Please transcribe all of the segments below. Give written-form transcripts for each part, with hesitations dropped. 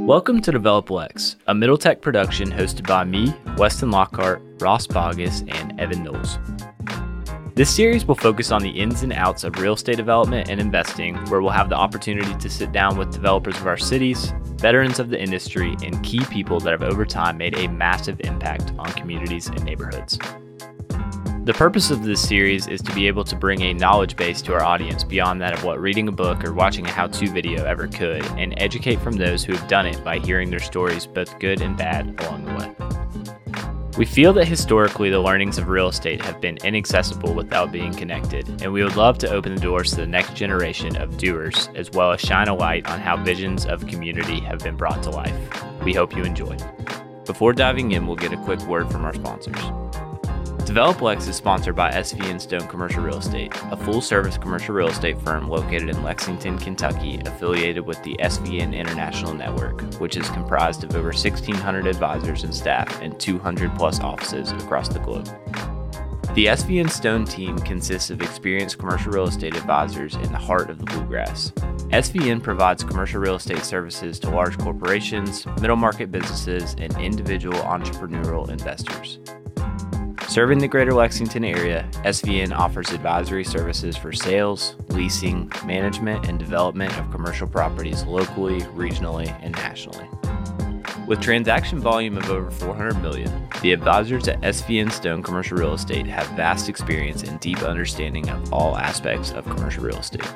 Welcome to Develop Lex, a Middle Tech production hosted by me, Weston Lockhart, Ross Bogus, and Evan Knowles. This series will focus on the ins and outs of real estate development and investing, where we'll have the opportunity to sit down with developers of our cities, veterans of the industry, and key people that have over time made a massive impact on communities and neighborhoods. The purpose of this series is to be able to bring a knowledge base to our audience beyond that of what reading a book or watching a how-to video ever could, and educate from those who have done it by hearing their stories, both good and bad, along the way. We feel that historically the learnings of real estate have been inaccessible without being connected, and we would love to open the doors to the next generation of doers, as well as shine a light on how visions of community have been brought to life. We hope you enjoy. Before diving in, we'll get a quick word from our sponsors. Develop Lex is sponsored by SVN Stone Commercial Real Estate, a full-service commercial real estate firm located in Lexington, Kentucky, affiliated with the SVN International Network, which is comprised of over 1,600 advisors and staff and 200-plus offices across the globe. The SVN Stone team consists of experienced commercial real estate advisors in the heart of the Bluegrass. SVN provides commercial real estate services to large corporations, middle market businesses, and individual entrepreneurial investors. Serving the greater Lexington area, SVN offers advisory services for sales, leasing, management, and development of commercial properties locally, regionally, and nationally. With transaction volume of over $400 million, the advisors at SVN Stone Commercial Real Estate have vast experience and deep understanding of all aspects of commercial real estate.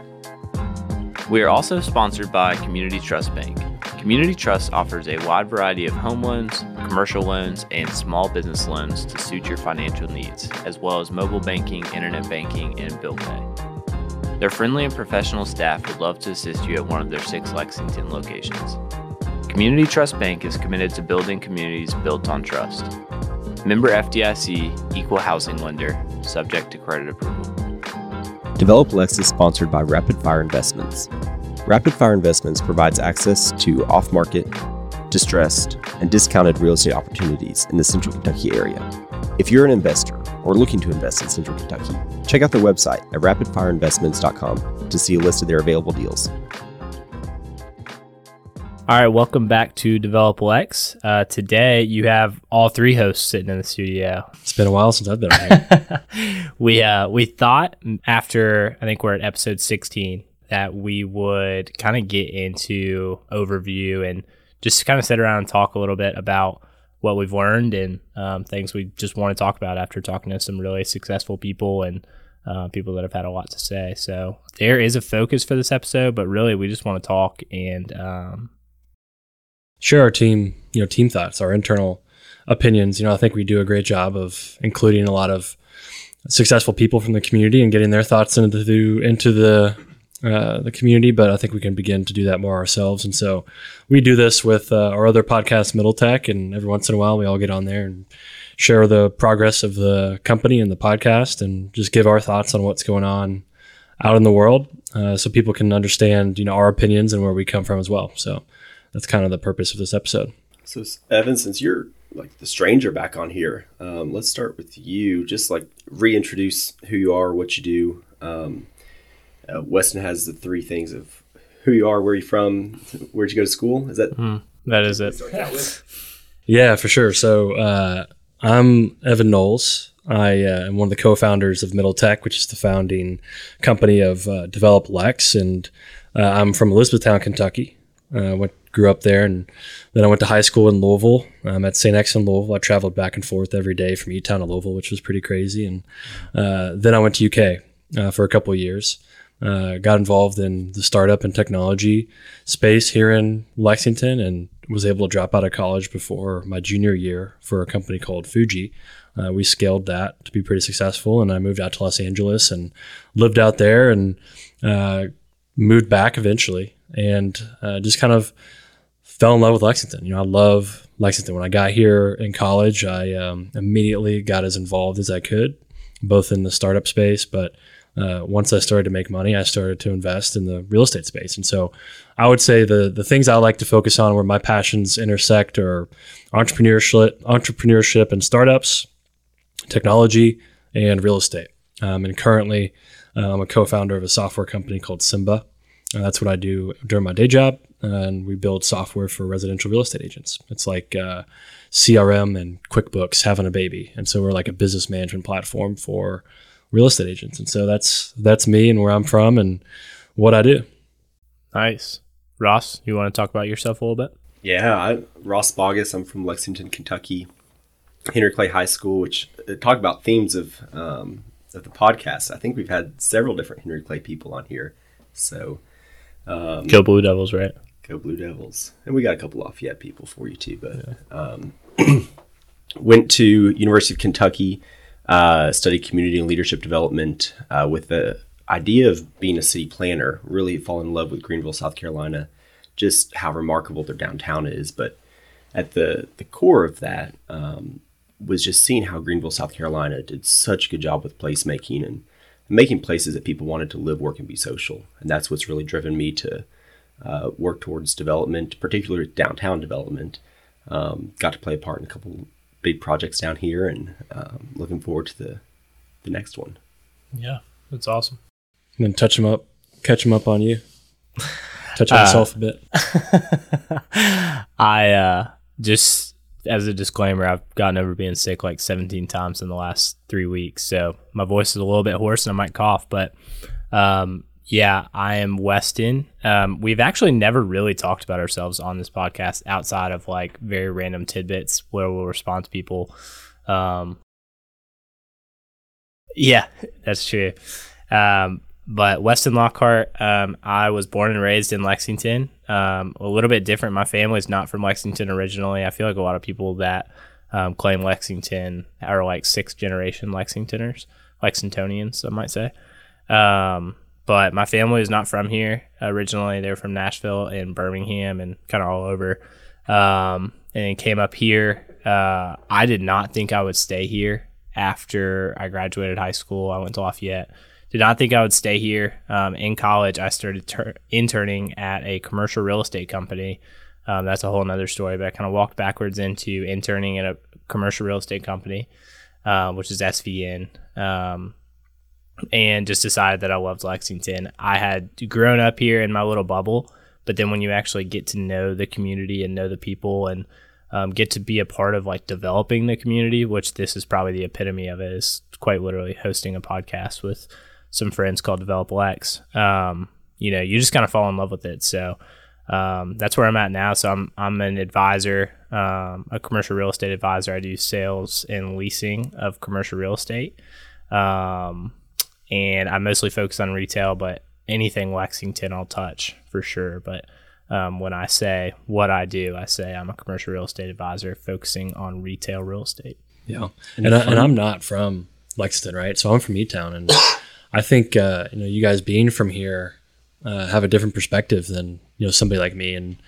We are also sponsored by Community Trust Bank. Community Trust offers a wide variety of home loans, commercial loans, and small business loans to suit your financial needs, as well as mobile banking, internet banking, and bill pay. Their friendly and professional staff would love to assist you at one of their 6 Lexington locations. Community Trust Bank is committed to building communities built on trust. Member FDIC, equal housing lender, subject to credit approval. Develop Lex is sponsored by Rapid Fire Investments. Rapid Fire Investments provides access to off-market, distressed, and discounted real estate opportunities in the Central Kentucky area. If you're an investor or looking to invest in Central Kentucky, check out their website at rapidfireinvestments.com to see a list of their available deals. All right, welcome back to Develop Lex. Today, you have all 3 hosts sitting in the studio. It's been a while since I've been on here. We thought after, I think we're at episode 16, that we would kind of get into overview and just kind of sit around and talk a little bit about what we've learned and things we just want to talk about after talking to some really successful people and people that have had a lot to say. So there is a focus for this episode, but really we just want to talk and share our team thoughts, our internal opinions. I think we do a great job of including a lot of successful people from the community and getting their thoughts into the community, but I think we can begin to do that more ourselves. And so we do this with our other podcast, Middle Tech, and every once in a while we all get on there and share the progress of the company and the podcast and just give our thoughts on what's going on out in the world so people can understand, our opinions and where we come from as well. So that's kind of the purpose of this episode. So Evan, since you're like the stranger back on here, let's start with you. Just like reintroduce who you are, what you do. Weston has the 3 things of who you are, where you're from, where'd you go to school? Is that? That is it. Yeah, for sure. So I'm Evan Knowles. I am one of the co-founders of Middle Tech, which is the founding company of Develop Lex. And I'm from Elizabethtown, Kentucky. Grew up there, and then I went to high school in Louisville. I'm at St. X in Louisville. I traveled back and forth every day from E-Town to Louisville, which was pretty crazy. And then I went to UK for a couple of years. Got involved in the startup and technology space here in Lexington and was able to drop out of college before my junior year for a company called Fuji. We scaled that to be pretty successful, and I moved out to Los Angeles and lived out there and moved back eventually and just kind of fell in love with Lexington. I love Lexington. When I got here in college, I immediately got as involved as I could, both in the startup space, but once I started to make money, I started to invest in the real estate space. And so I would say the things I like to focus on where my passions intersect are entrepreneurship and startups, technology, and real estate. And currently, I'm a co-founder of a software company called Simba. That's what I do during my day job. And we build software for residential real estate agents. It's like CRM and QuickBooks having a baby. And so we're like a business management platform for real estate agents. And so that's me and where I'm from and what I do. Nice. Ross, you want to talk about yourself a little bit? Yeah, Ross Boggess. I'm from Lexington, Kentucky, Henry Clay High School, which talk about themes of the podcast. I think we've had several different Henry Clay people on here. So Go Blue Devils, right? Go Blue Devils. And we got a couple Lafayette people for you too. But went to University of Kentucky, studied community and leadership development with the idea of being a city planner, really fall in love with Greenville, South Carolina, just how remarkable their downtown is. But at the core of that was just seeing how Greenville, South Carolina did such a good job with placemaking and making places that people wanted to live, work, and be social. And that's what's really driven me to work towards development, particularly downtown development. Got to play a part in a couple big projects down here, and looking forward to the next one. Yeah, that's awesome. And then catch them up on you. Touch on yourself a bit. I just, as a disclaimer, I've gotten over being sick like 17 times in the last 3 weeks. So my voice is a little bit hoarse and I might cough, but yeah, I am Weston. We've actually never really talked about ourselves on this podcast outside of like very random tidbits where we'll respond to people. Yeah, that's true. But Weston Lockhart, I was born and raised in Lexington. A little bit different. My family's not from Lexington originally. I feel like a lot of people that claim Lexington are like sixth generation Lexingtonians, I might say. But my family is not from here originally. They're from Nashville and Birmingham and kind of all over. And came up here. I did not think I would stay here after I graduated high school. I went to Lafayette. Did not think I would stay here. In college, I started interning at a commercial real estate company. That's a whole nother story, but I kind of walked backwards into interning at a commercial real estate company, which is SVN, and just decided that I loved Lexington. I had grown up here in my little bubble, but then when you actually get to know the community and know the people and get to be a part of like developing the community, which this is probably the epitome of it, is quite literally hosting a podcast with some friends called Develop Lex. You just kind of fall in love with it. So that's where I'm at now. So I'm an advisor, a commercial real estate advisor. I do sales and leasing of commercial real estate. And I mostly focus on retail, but anything Lexington I'll touch for sure. But when I say what I do, I say I'm a commercial real estate advisor focusing on retail real estate. Yeah. And I'm not from Lexington, right? So I'm from E-Town, and I think you guys being from here have a different perspective than somebody like me. And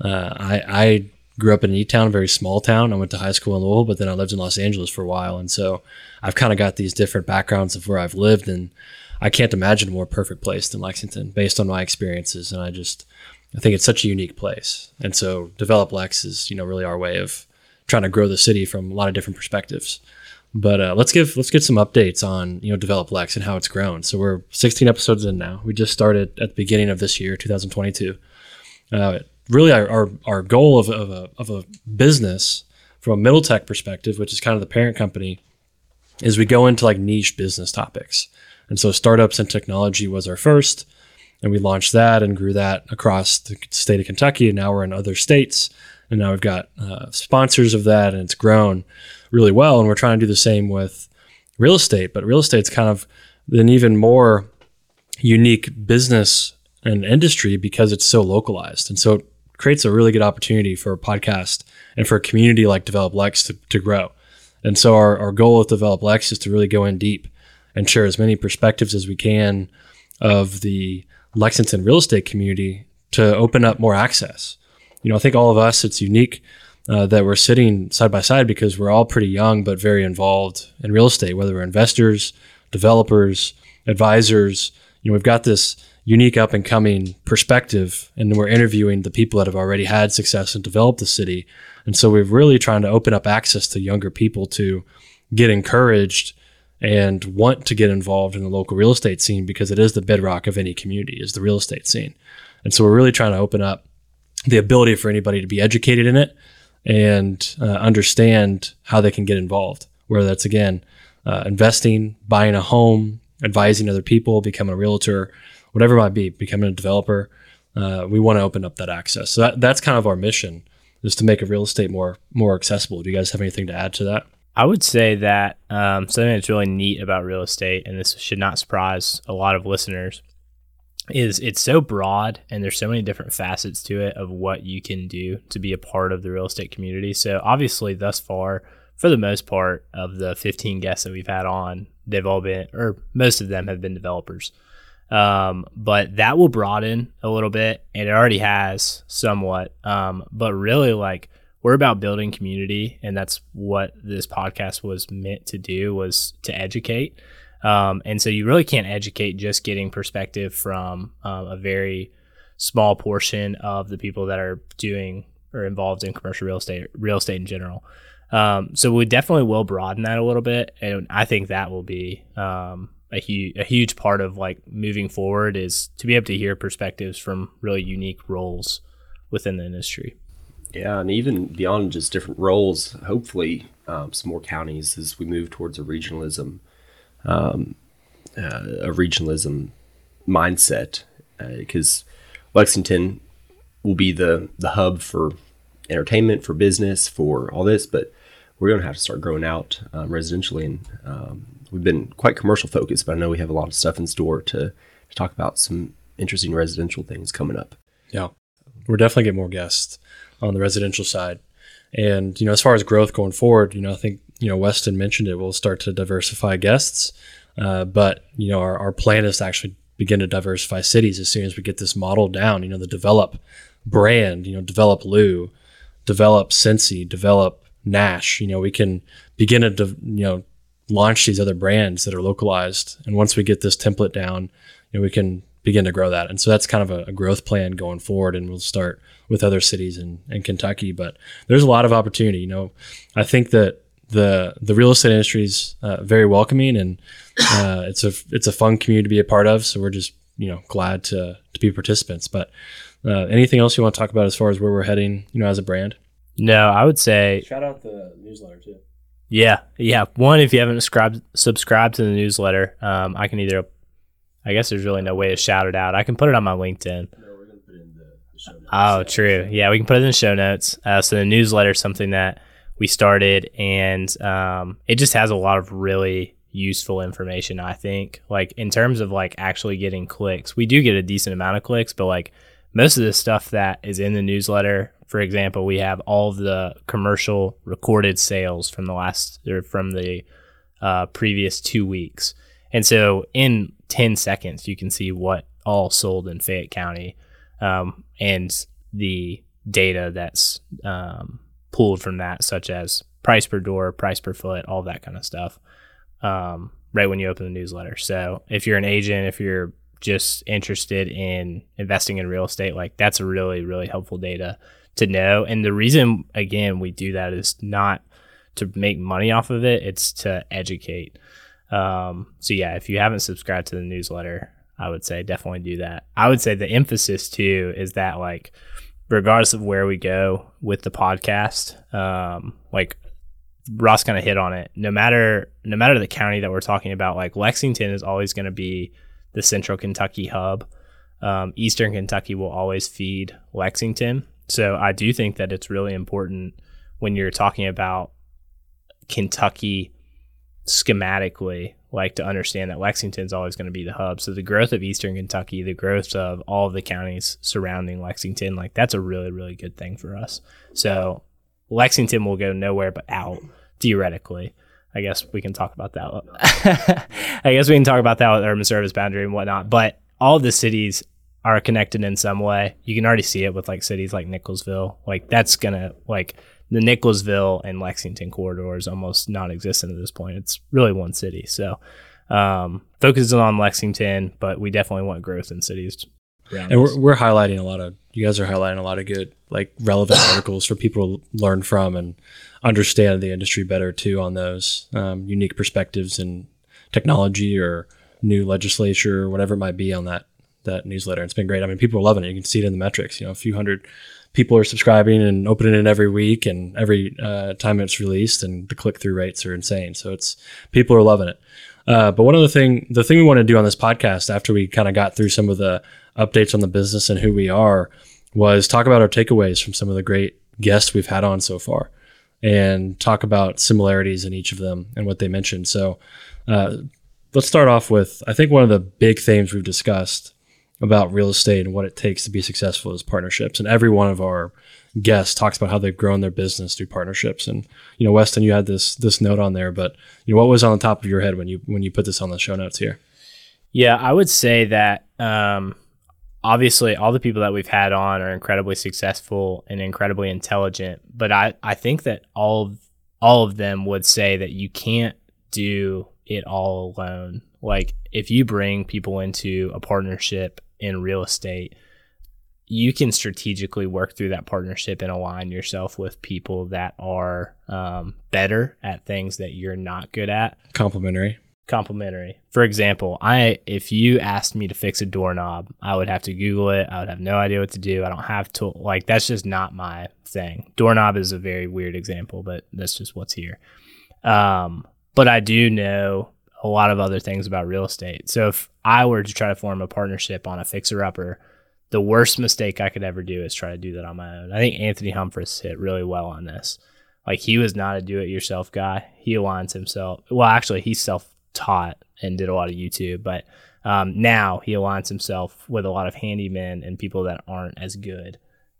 I grew up in E-Town, a very small town. I went to high school in Louisville, but then I lived in Los Angeles for a while, and so I've kind of got these different backgrounds of where I've lived, and I can't imagine a more perfect place than Lexington based on my experiences. And I think it's such a unique place. And so Develop Lex is really our way of trying to grow the city from a lot of different perspectives. But let's get some updates on Develop Lex and how it's grown. So we're 16 episodes in now. We just started at the beginning of this year, 2022. Really, our goal of a business from a Middle Tech perspective, which is kind of the parent company, is we go into like niche business topics. And so startups and technology was our first, and we launched that and grew that across the state of Kentucky. And now we're in other states, and now we've got sponsors of that, and it's grown really well. And we're trying to do the same with real estate, but real estate's kind of an even more unique business and industry because it's so localized. And so it creates a really good opportunity for a podcast and for a community like Develop Lex to grow. And so our goal with Develop Lex is to really go in deep and share as many perspectives as we can of the Lexington real estate community to open up more access. I think all of us, it's unique that we're sitting side by side because we're all pretty young but very involved in real estate, whether we're investors, developers, advisors. We've got this unique up and coming perspective, and we're interviewing the people that have already had success and developed the city. And so we're really trying to open up access to younger people to get encouraged and want to get involved in the local real estate scene, because it is the bedrock of any community, is the real estate scene. And so we're really trying to open up the ability for anybody to be educated in it and understand how they can get involved, whether that's, again, investing, buying a home, advising other people, becoming a realtor, whatever it might be, becoming a developer. We want to open up that access. So that's kind of our mission, is to make real estate more accessible. Do you guys have anything to add to that? I would say that something that's really neat about real estate, and this should not surprise a lot of listeners, is it's so broad and there's so many different facets to it of what you can do to be a part of the real estate community. So obviously thus far, for the most part of the 15 guests that we've had on, they've all been, or most of them have been developers. But that will broaden a little bit, and it already has somewhat. But really, like, we're about building community, and that's what this podcast was meant to do, was to educate. And so you really can't educate just getting perspective from a very small portion of the people that are doing or involved in commercial real estate in general. So we definitely will broaden that a little bit, and I think that will be a huge part of like moving forward, is to be able to hear perspectives from really unique roles within the industry. Yeah, and even beyond just different roles, hopefully some more counties as we move towards a regionalism mindset, because Lexington will be the hub for entertainment, for business, for all this, but we're going to have to start growing out residentially, and we've been quite commercial focused, but I know we have a lot of stuff in store to talk about some interesting residential things coming up. Yeah, we're definitely getting more guests on the residential side. And, you know, as far as growth going forward, you know, I think, you know, Weston mentioned it, we'll start to diversify guests. But, you know, our plan is to actually begin to diversify cities as soon as we get this model down, you know, the develop brand, you know, develop Lou, develop Cincy, develop Nash. You know, we can begin to, launch these other brands that are localized. And once we get this template down, you know, we can begin to grow that. And so that's kind of a growth plan going forward, and we'll start with other cities in Kentucky. But there's a lot of opportunity. You know, I think that the real estate industry is very welcoming, and it's a fun community to be a part of. So we're just, you know, glad to be participants. But anything else you want to talk about as far as where we're heading, you know, as a brand? No, I would say shout out the newsletter too. Yeah. One, if you haven't subscribed to the newsletter, I guess there's really no way to shout it out. I can put it on my LinkedIn. No, we're going to put it in the show notes. Oh, true. Yeah, we can put it in the show notes. So the newsletter is something that we started, and it just has a lot of really useful information, I think. Like, in terms of like actually getting clicks, we do get a decent amount of clicks, but like most of the stuff that is in the newsletter, for example, we have all of the commercial recorded sales from the previous 2 weeks. And so in 10 seconds, you can see what all sold in Fayette County, and the data that's pulled from that, such as price per door, price per foot, all that kind of stuff, right when you open the newsletter. So if you're an agent, if you're just interested in investing in real estate, like, that's a really, really helpful data to know. And the reason, again, we do that is not to make money off of it, it's to educate. So yeah, if you haven't subscribed to the newsletter, I would say definitely do that. I would say the emphasis too is that, like, regardless of where we go with the podcast, like Ross kind of hit on it, no matter the county that we're talking about, like, Lexington is always going to be the Central Kentucky hub. Eastern Kentucky will always feed Lexington. So I do think that it's really important when you're talking about Kentucky schematically, like, to understand that Lexington's always going to be the hub. So the growth of Eastern Kentucky, the growth of all of the counties surrounding Lexington, like, that's a really, really good thing for us. So Lexington will go nowhere but out, theoretically. I guess we can talk about that. I guess we can talk about that with urban service boundary and whatnot. But all of the cities are connected in some way. You can already see it with like cities like Nicholsville. Like, that's gonna, like, the Nicholsville and Lexington corridor is almost non-existent at this point. It's really one city. So focusing on Lexington, but we definitely want growth in cities around and us. we're highlighting you guys are highlighting a lot of good, like, relevant articles for people to learn from and understand the industry better too, on those unique perspectives and technology or new legislature or whatever it might be on that newsletter. It's been great. I mean, people are loving it. You can see it in the metrics. A few hundred people are subscribing and opening it every week and every time it's released, and the click-through rates are insane. So people are loving it. But the thing we want to do on this podcast after we kind of got through some of the updates on the business and who we are was talk about our takeaways from some of the great guests we've had on so far and talk about similarities in each of them and what they mentioned. So let's start off with, I think one of the big themes we've discussed about real estate and what it takes to be successful is partnerships. And every one of our guests talks about how they've grown their business through partnerships. And, Weston, you had this note on there, but what was on the top of your head when you put this on the show notes here? Yeah, I would say that obviously all the people that we've had on are incredibly successful and incredibly intelligent, but I think that all of them would say that you can't do it all alone. Like, if you bring people into a partnership in real estate, you can strategically work through that partnership and align yourself with people that are better at things that you're not good at. Complementary. For example, if you asked me to fix a doorknob, I would have to Google it. I would have no idea what to do. I don't have to, that's just not my thing. Doorknob is a very weird example, but that's just what's here. But I do know a lot of other things about real estate. So if I were to try to form a partnership on a fixer-upper, the worst mistake I could ever do is try to do that on my own. I think Anthony Humphreys hit really well on this. He was not a do-it-yourself guy. He aligns himself. Well, actually, he's self-taught and did a lot of YouTube, but now he aligns himself with a lot of handymen and people that aren't as good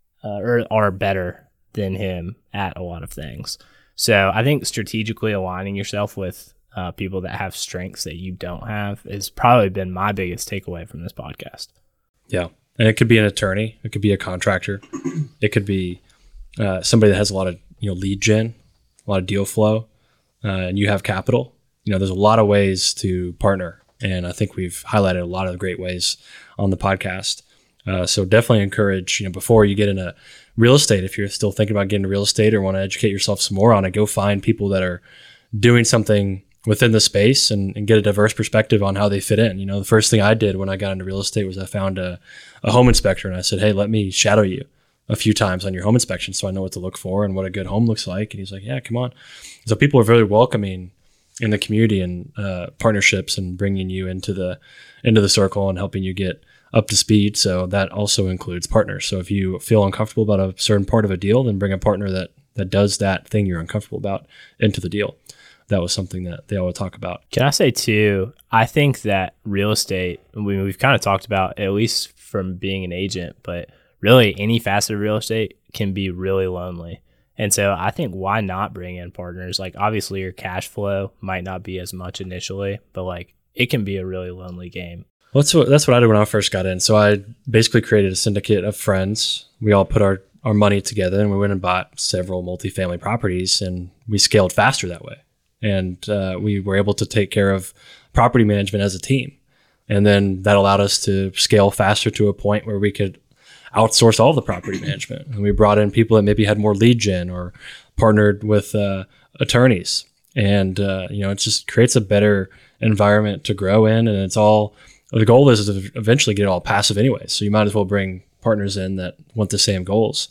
or are better than him at a lot of things. So I think strategically aligning yourself with people that have strengths that you don't have has probably been my biggest takeaway from this podcast. Yeah. And it could be an attorney. It could be a contractor. It could be somebody that has a lot of lead gen, a lot of deal flow, and you have capital. There's a lot of ways to partner. And I think we've highlighted a lot of great ways on the podcast. So definitely encourage, before you get into real estate, if you're still thinking about getting into real estate or want to educate yourself some more on it, go find people that are doing something within the space and get a diverse perspective on how they fit in. The first thing I did when I got into real estate was I found a home inspector and I said, hey, let me shadow you a few times on your home inspection so I know what to look for and what a good home looks like. And he's like, yeah, come on. So people are very welcoming in the community and partnerships and bringing you into the circle and helping you get up to speed. So that also includes partners. So if you feel uncomfortable about a certain part of a deal, then bring a partner that does that thing you're uncomfortable about into the deal. That was something that they always talk about. Can I say too, I think that real estate, we've kind of talked about, at least from being an agent, but really any facet of real estate can be really lonely. And so I think why not bring in partners? Obviously your cash flow might not be as much initially, but it can be a really lonely game. Well, that's what I did when I first got in. So I basically created a syndicate of friends. We all put our money together and we went and bought several multifamily properties, and we scaled faster that way. And we were able to take care of property management as a team. And then that allowed us to scale faster to a point where we could outsource all the property management. And we brought in people that maybe had more lead gen or partnered with attorneys. And, it just creates a better environment to grow in. And the goal is to eventually get it all passive anyway. So you might as well bring partners in that want the same goals.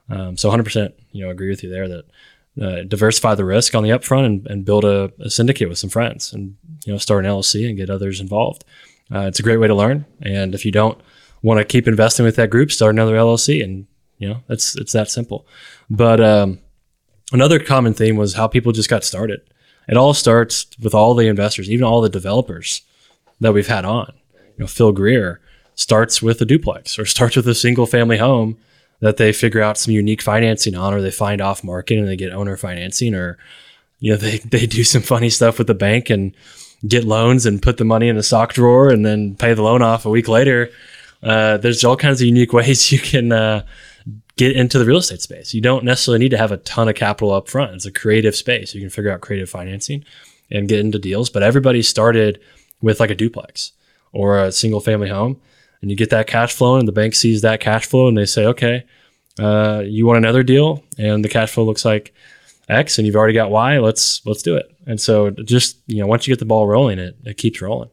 So 100%, agree with you there that diversify the risk on the upfront and build a syndicate with some friends and, start an LLC and get others involved. It's a great way to learn. And if you don't want to keep investing with that group, start another LLC and, it's that simple. But another common theme was how people just got started. It all starts with all the investors, even all the developers that we've had on. Phil Greer starts with a duplex or starts with a single family home that they figure out some unique financing on, or they find off market and they get owner financing, or, they do some funny stuff with the bank and get loans and put the money in a sock drawer and then pay the loan off a week later. There's all kinds of unique ways you can get into the real estate space. You don't necessarily need to have a ton of capital up front. It's a creative space. You can figure out creative financing and get into deals, but everybody started with a duplex or a single family home. And you get that cash flow, and the bank sees that cash flow, and they say, okay, you want another deal, and the cash flow looks like X, and you've already got Y. Let's do it. And so just, once you get the ball rolling, it keeps rolling.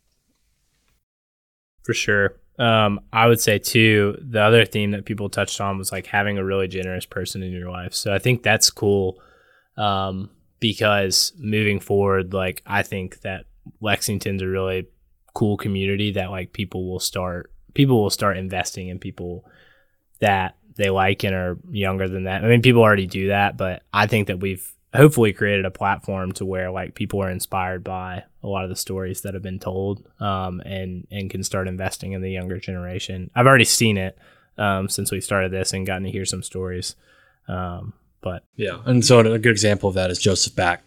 For sure. I would say too, the other theme that people touched on was like having a really generous person in your life. So I think that's cool. Because moving forward, like I think that Lexington's a really cool community that like people will start investing in people that they like and are younger than that. I mean, people already do that, but I think that we've hopefully created a platform to where like people are inspired by a lot of the stories that have been told, and can start investing in the younger generation. I've already seen it since we started this and gotten to hear some stories. But yeah, and so a good example of that is Joseph Back,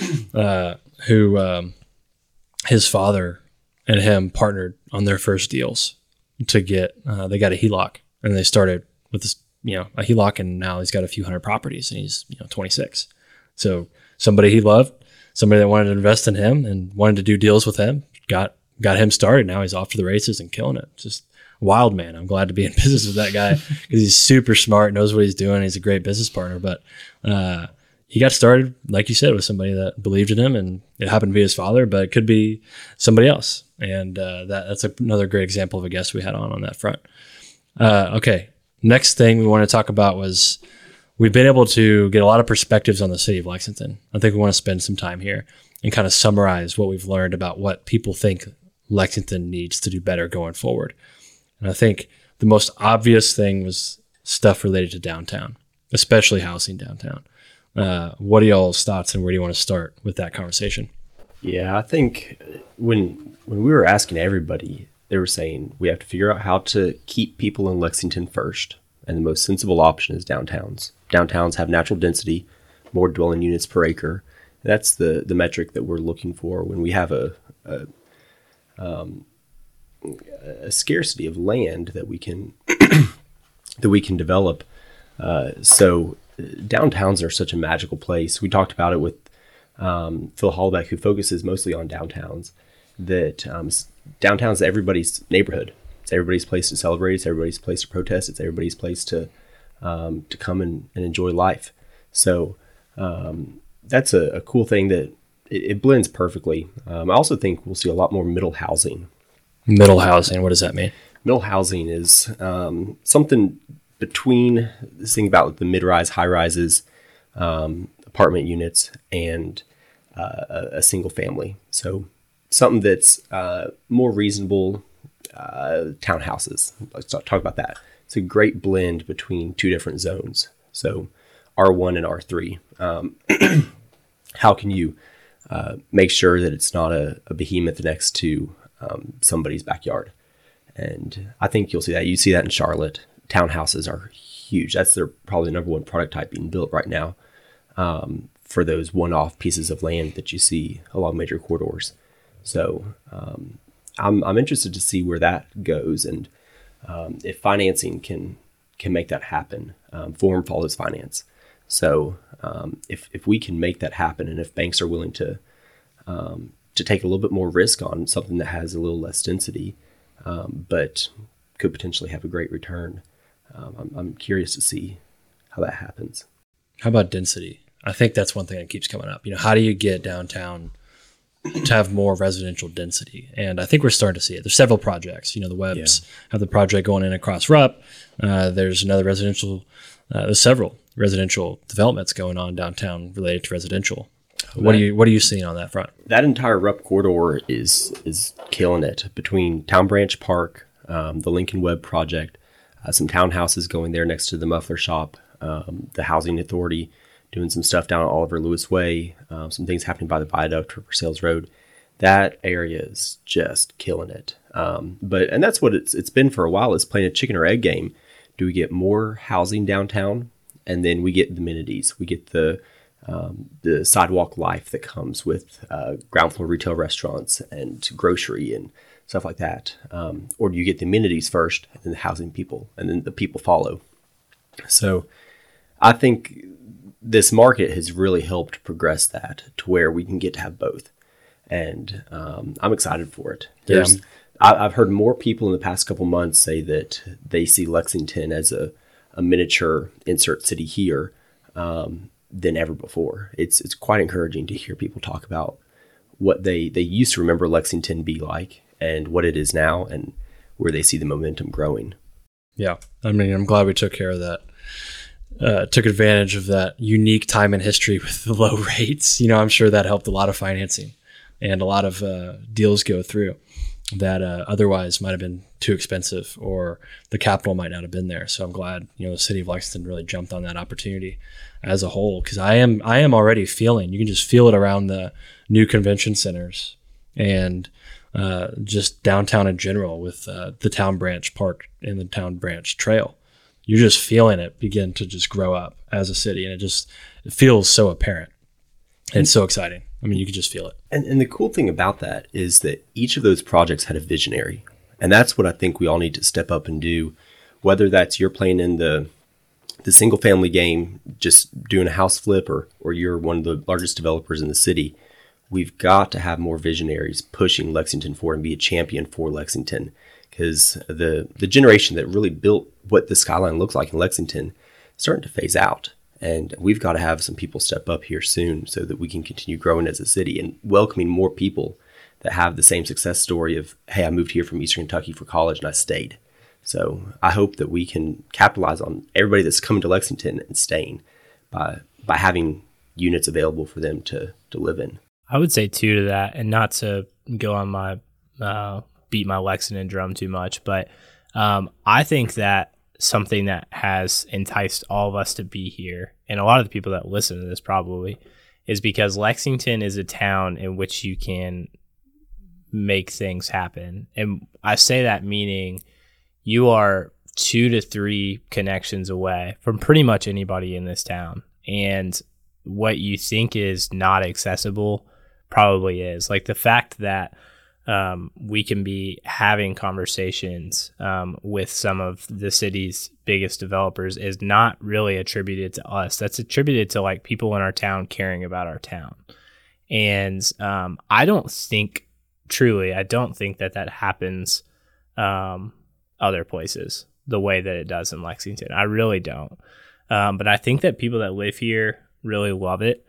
who his father and him partnered on their first deals to get. They got a HELOC, and they started with this, a HELOC, and now he's got a few hundred properties, and he's 26. So somebody he loved, somebody that wanted to invest in him and wanted to do deals with him, got him started. Now he's off to the races and killing it. Just wild, man. I'm glad to be in business with that guy because he's super smart, knows what he's doing. He's a great business partner. But he got started, like you said, with somebody that believed in him, and it happened to be his father, but it could be somebody else. And that's another great example of a guest we had on that front. Okay, next thing we want to talk about was we've been able to get a lot of perspectives on the city of Lexington. I think we want to spend some time here and kind of summarize what we've learned about what people think Lexington needs to do better going forward. And I think the most obvious thing was stuff related to downtown, especially housing downtown. What are y'all's thoughts, and where do you want to start with that conversation? Yeah, I think when we were asking everybody, they were saying we have to figure out how to keep people in Lexington first. And the most sensible option is downtowns. Downtowns have natural density, more dwelling units per acre. That's the metric that we're looking for when we have a scarcity of land that we can develop. So downtowns are such a magical place. We talked about it with Phil Hallbeck, who focuses mostly on downtowns. That downtowns are everybody's neighborhood. It's everybody's place to celebrate. It's everybody's place to protest. It's everybody's place to come and enjoy life. So that's a cool thing that it blends perfecally. I also think we'll see a lot more middle housing. Middle housing, what does that mean? Middle housing is something between this thing about the mid-rise, high-rises, apartment units, and a single family. So something that's more reasonable. Townhouses. Let's talk about that. It's a great blend between two different zones. So R1 and R3. How can you make sure that it's not a behemoth next to somebody's backyard? And I think you'll see that. You see that in Charlotte. Townhouses are huge. That's probably the number one product type being built right now for those one-off pieces of land that you see along major corridors. So I'm interested to see where that goes, and if financing can make that happen. Form follows finance. So if we can make that happen, and if banks are willing to take a little bit more risk on something that has a little less density, but could potentially have a great return, I'm curious to see how that happens. How about density? I think that's one thing that keeps coming up. How do you get downtown to have more residential density? And I think we're starting to see it. There's several projects. The Webbs have the project going in across Rupp. There's another there's several residential developments going on downtown related to residential. What are you seeing on that front? That entire Rupp corridor is killing it between Town Branch Park, the Lincoln Webb project, some townhouses going there next to the muffler shop, the Housing Authority doing some stuff down at Oliver Lewis Way, some things happening by the viaduct for Sales Road. That area is just killing it. And that's what it's been for a while. It's playing a chicken or egg game. Do we get more housing downtown? And then we get the amenities. We get the sidewalk life that comes with ground floor retail restaurants and grocery and stuff like that. Or do you get the amenities first and then the housing people, and then the people follow? So I think this market has really helped progress that to where we can get to have both. And I'm excited for it. I've heard more people in the past couple months say that they see Lexington as a miniature insert city here, than ever before. It's quite encouraging to hear people talk about what they used to remember Lexington be like and what it is now and where they see the momentum growing. Yeah. I mean, I'm glad we took care of that. Took advantage of that unique time in history with the low rates. I'm sure that helped a lot of financing and a lot of deals go through that otherwise might have been too expensive or the capital might not have been there. So I'm glad, the city of Lexington really jumped on that opportunity as a whole, because I am already feeling, you can just feel it around the new convention centers and just downtown in general with the Town Branch Park and the Town Branch Trail. You're just feeling it begin to just grow up as a city, and it feels so apparent. And it's so exciting. I mean, you can just feel it. And the cool thing about that is that each of those projects had a visionary. And that's what I think we all need to step up and do, whether that's you're playing in the single family game, just doing a house flip, or you're one of the largest developers in the city. We've got to have more visionaries pushing Lexington forward and be a champion for Lexington, because the generation that really built what the skyline looks like in Lexington is starting to phase out. And we've got to have some people step up here soon so that we can continue growing as a city and welcoming more people that have the same success story of, hey, I moved here from Eastern Kentucky for college and I stayed. So I hope that we can capitalize on everybody that's coming to Lexington and staying by having units available for them to live in. I would say too to that, and not to go on my beat my Lexington drum too much, but I think that something that has enticed all of us to be here, and a lot of the people that listen to this probably, is because Lexington is a town in which you can make things happen. And I say that meaning you are 2 to 3 connections away from pretty much anybody in this town. And what you think is not accessible probably is. Like the fact that we can be having conversations with some of the city's biggest developers is not really attributed to us. That's attributed to like people in our town caring about our town. And I don't think that happens other places the way that it does in Lexington. I really don't. But I think that people that live here really love it.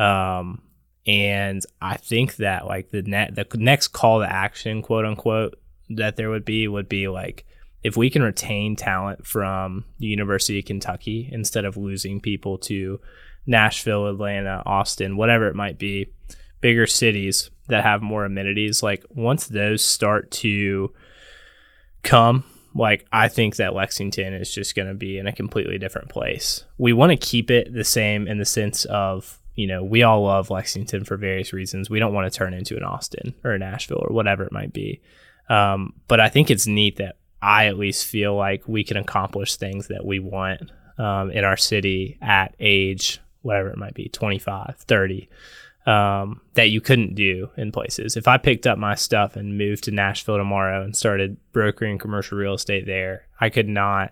And I think that like the next call to action, quote unquote, that there would be like, if we can retain talent from the University of Kentucky instead of losing people to Nashville, Atlanta, Austin, whatever it might be, bigger cities that have more amenities, like once those start to come, like I think that Lexington is just going to be in a completely different place. We want to keep it the same in the sense of, we all love Lexington for various reasons. We don't want to turn into an Austin or a Nashville or whatever it might be. But I think it's neat that I at least feel like we can accomplish things that we want in our city at age, whatever it might be, 25, 30, that you couldn't do in places. If I picked up my stuff and moved to Nashville tomorrow and started brokering commercial real estate there, I could not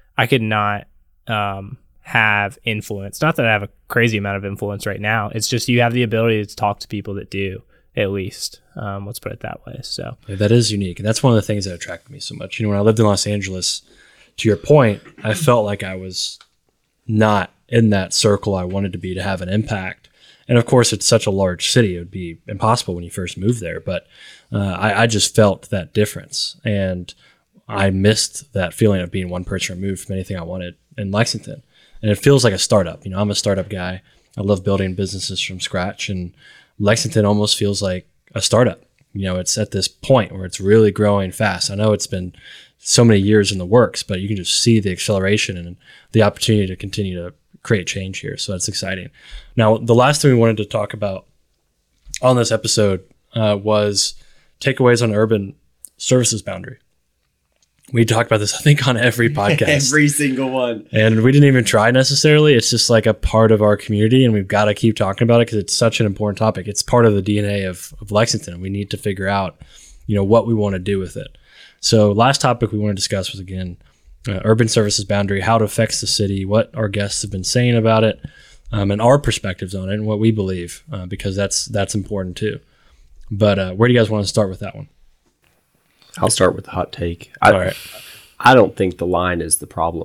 have influence. Not that I have a crazy amount of influence right now. It's just you have the ability to talk to people that do, at least. Let's put it that way. So yeah, that is unique. And that's one of the things that attracted me so much. When I lived in Los Angeles, to your point, I felt like I was not in that circle I wanted to be to have an impact. And of course, it's such a large city. It would be impossible when you first moved there. But I just felt that difference. And I missed that feeling of being one person removed from anything I wanted in Lexington. And it feels like a startup. I'm a startup guy. I love building businesses from scratch. And Lexington almost feels like a startup. It's at this point where it's really growing fast. I know it's been so many years in the works, but you can just see the acceleration and the opportunity to continue to create change here. So that's exciting. Now, the last thing we wanted to talk about on this episode was takeaways on urban services boundary. We talked about this, I think, on every podcast. Every single one. And we didn't even try necessarily. It's just like a part of our community, and we've got to keep talking about it because it's such an important topic. It's part of the DNA of Lexington. We need to figure out, what we want to do with it. So last topic we want to discuss was, again, urban services boundary, how it affects the city, what our guests have been saying about it, and our perspectives on it and what we believe, because that's important too. But where do you guys want to start with that one? I'll start with the hot take. All right. I don't think the line is the problem.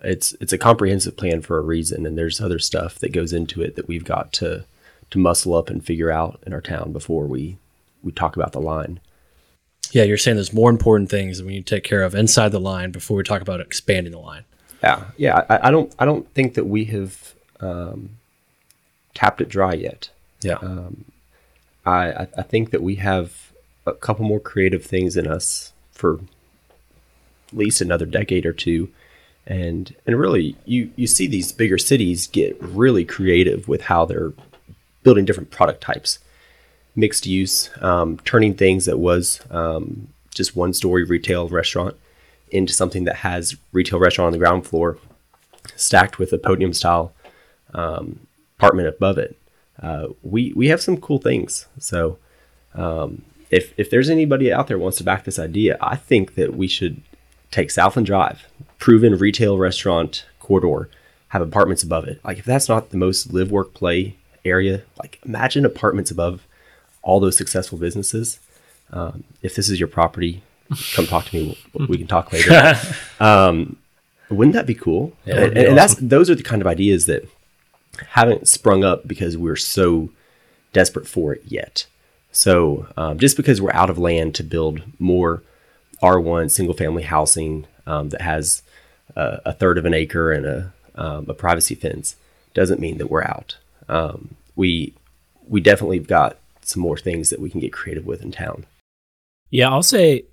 it's a comprehensive plan for a reason, and there's other stuff that goes into it that we've got to muscle up and figure out in our town before we talk about the line. Yeah, you're saying there's more important things that we need to take care of inside the line before we talk about expanding the line. Yeah. I don't think that we have tapped it dry yet. Yeah. I think that we have a couple more creative things in us for at least another decade or two. And really, you see these bigger cities get really creative with how they're building different product types, mixed use, turning things that was just one-story retail restaurant into something that has retail restaurant on the ground floor, stacked with a podium-style apartment above it. We have some cool things. So if there's anybody out there who wants to back this idea, I think that we should take Southland Drive, proven retail restaurant corridor, have apartments above it. Like, if that's not the most live, work, play area, like, imagine apartments above all those successful businesses. If this is your property, come talk to me. We can talk later. Wouldn't that be cool? Yeah, and those are the kind of ideas that haven't sprung up because we're so desperate for it yet. So just because we're out of land to build more R1 single family housing that has a third of an acre and a privacy fence doesn't mean that we're out. We definitely have got some more things that we can get creative with in town. Yeah, I'll say,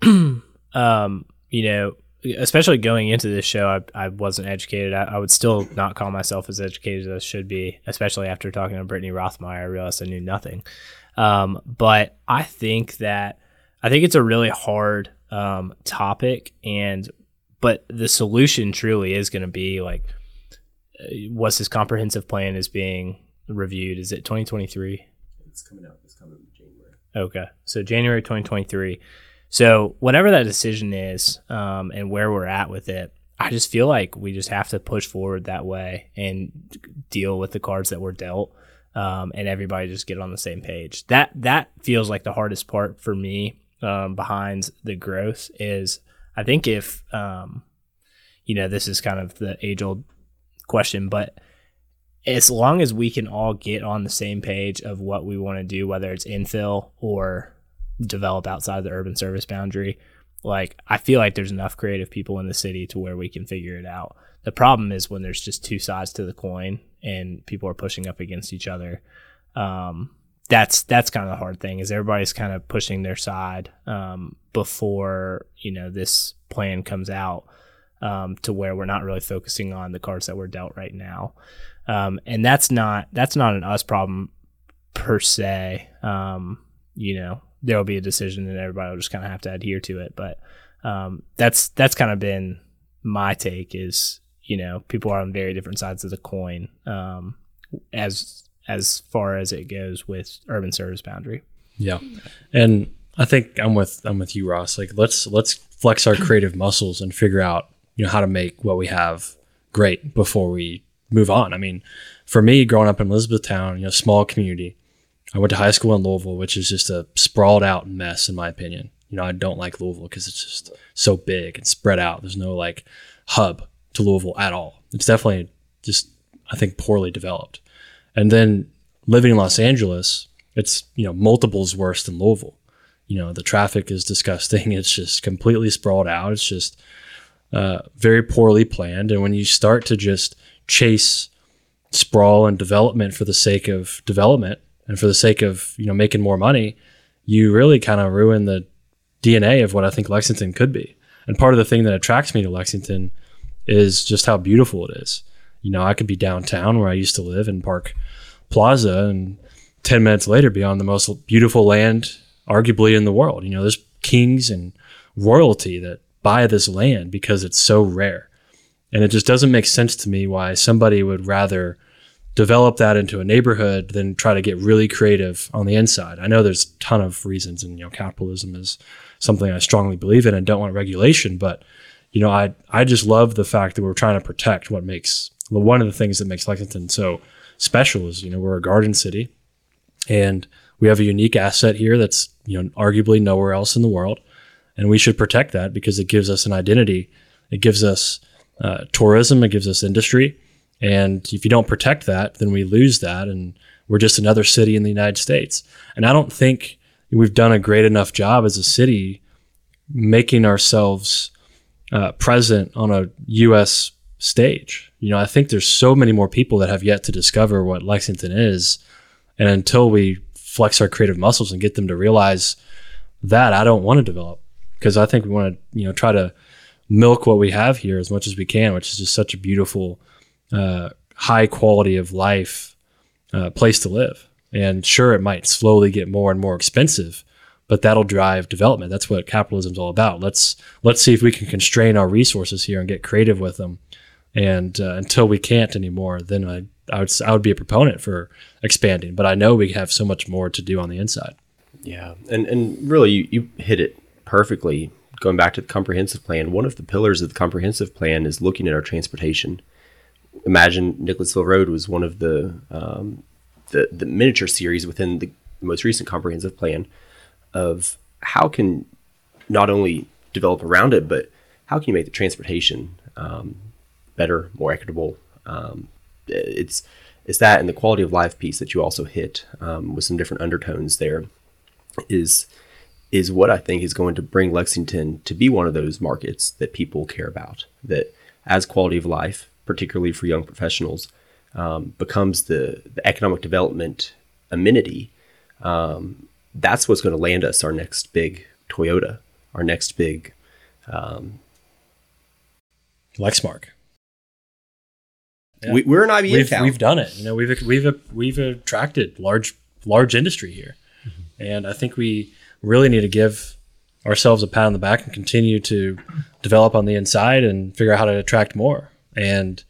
especially going into this show, I wasn't educated. I would still not call myself as educated as I should be, especially after talking to Brittany Rothmeyer. I realized I knew nothing. But I think it's a really hard topic, but the solution truly is going to be like, what's this comprehensive plan is being reviewed? Is it 2023? It's coming in January. Okay, so January 2023. So whatever that decision is, and where we're at with it, I just feel like we just have to push forward that way and deal with the cards that we're dealt, and everybody just get on the same page. That feels like the hardest part for me behind the growth is, I think if, this is kind of the age-old question, but as long as we can all get on the same page of what we want to do, whether it's infill or develop outside the urban service boundary, like, I feel like there's enough creative people in the city to where we can figure it out. The problem is when there's just two sides to the coin and people are pushing up against each other. That's kind of the hard thing, is everybody's kind of pushing their side before this plan comes out, to where we're not really focusing on the cards that we're dealt right now. And that's not an us problem per se. There'll be a decision and everybody will just kind of have to adhere to it. But that's kind of been my take, is, people are on very different sides of the coin as far as it goes with urban service boundary. Yeah. And I think I'm with you, Ross. Like, let's flex our creative muscles and figure out, how to make what we have great before we move on. I mean, for me, growing up in Elizabethtown, small community, I went to high school in Louisville, which is just a sprawled out mess, in my opinion. I don't like Louisville because it's just so big and spread out. There's no like hub to Louisville at all. It's definitely just, I think, poorly developed. And then living in Los Angeles, it's, multiples worse than Louisville. The traffic is disgusting. It's just completely sprawled out. It's just very poorly planned. And when you start to just chase sprawl and development for the sake of development and for the sake of, making more money, you really kind of ruin the DNA of what I think Lexington could be. And part of the thing that attracts me to Lexington is just how beautiful it is. I could be downtown where I used to live in Park Plaza, and 10 minutes later be on the most beautiful land arguably in the world. There's kings and royalty that buy this land because it's so rare. And it just doesn't make sense to me why somebody would rather develop that into a neighborhood than try to get really creative on the inside. I know there's a ton of reasons, and capitalism is something I strongly believe in and don't want regulation, but I just love the fact that we're trying to protect one of the things that makes Lexington so special is, we're a garden city, and we have a unique asset here that's, arguably nowhere else in the world. And we should protect that because it gives us an identity. It gives us tourism. It gives us industry. And if you don't protect that, then we lose that. And we're just another city in the United States. And I don't think we've done a great enough job as a city making ourselves present on a U.S. stage. I think there's so many more people that have yet to discover what Lexington is. And until we flex our creative muscles and get them to realize that, I don't want to develop, because I think we want to, try to milk what we have here as much as we can, which is just such a beautiful, high quality of life place to live. And sure, it might slowly get more and more expensive, but that'll drive development. That's what capitalism is all about. Let's see if we can constrain our resources here and get creative with them. And until we can't anymore, then I would be a proponent for expanding. But I know we have so much more to do on the inside. Yeah, and really, you hit it perfectly. Going back to the comprehensive plan, one of the pillars of the comprehensive plan is looking at our transportation. Imagine Nicholasville Road was one of the miniature series within the most recent comprehensive plan of how can not only develop around it, but how can you make the transportation better, more equitable. It's that, and the quality of life piece that you also hit with some different undertones there is what I think is going to bring Lexington to be one of those markets that people care about, that as quality of life, particularly for young professionals, becomes the economic development amenity. That's what's going to land us our next big Toyota, our next big Lexmark. Yeah. We're an IBM town. We've done it. We've attracted large industry here, and I think we really need to give ourselves a pat on the back and continue to develop on the inside and figure out how to attract more. And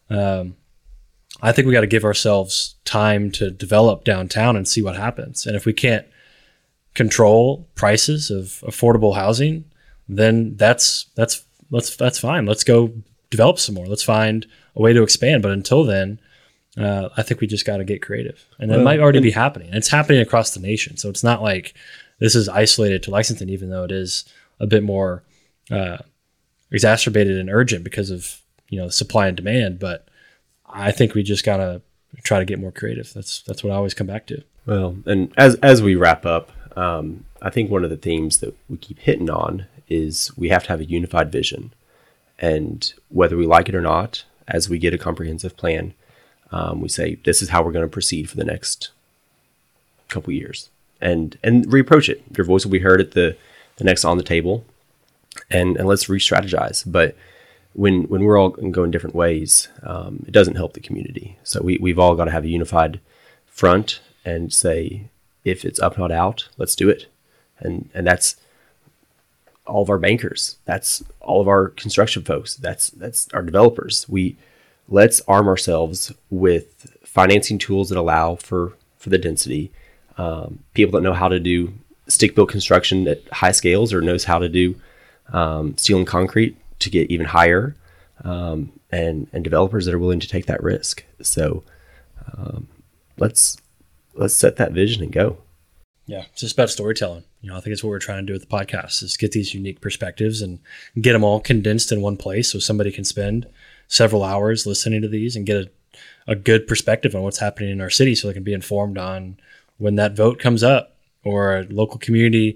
I think we got to give ourselves time to develop downtown and see what happens. And if we can't control prices of affordable housing, then that's fine. Let's go develop some more. Let's find a way to expand. But until then, I think we just got to get creative. And it might already be happening. It's happening across the nation. So it's not like this is isolated to Lexington, even though it is a bit more exacerbated and urgent because of the supply and demand. But I think we just got to try to get more creative. That's what I always come back to. Well, and as we wrap up, I think one of the themes that we keep hitting on is we have to have a unified vision. And whether we like it or not, as we get a comprehensive plan, we say, this is how we're going to proceed for the next couple years, and reapproach it. Your voice will be heard at the next on the table, and let's re-strategize. But when we're all going different ways, it doesn't help the community. So we've all got to have a unified front and say, if it's up, not out, let's do it. And that's all of our bankers. That's all of our construction folks. That's our developers. Let's arm ourselves with financing tools that allow for the density. People that know how to do stick-built construction at high scales, or knows how to do steel and concrete to get even higher, and developers that are willing to take that risk. So let's set that vision and go. Yeah, it's just about storytelling. I think it's what we're trying to do with the podcast, is get these unique perspectives and get them all condensed in one place so somebody can spend several hours listening to these and get a good perspective on what's happening in our city, so they can be informed on when that vote comes up or a local community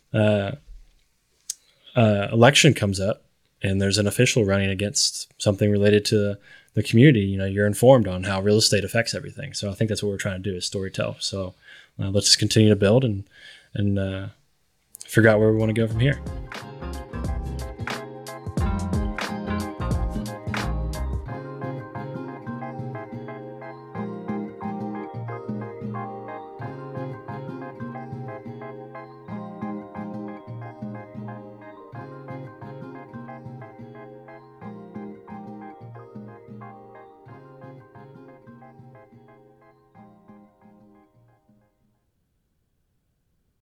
election comes up and there's an official running against something related to the community. You're informed on how real estate affects everything. So I think that's what we're trying to do, is storytell. So let's just continue to build and figure out where we want to go from here.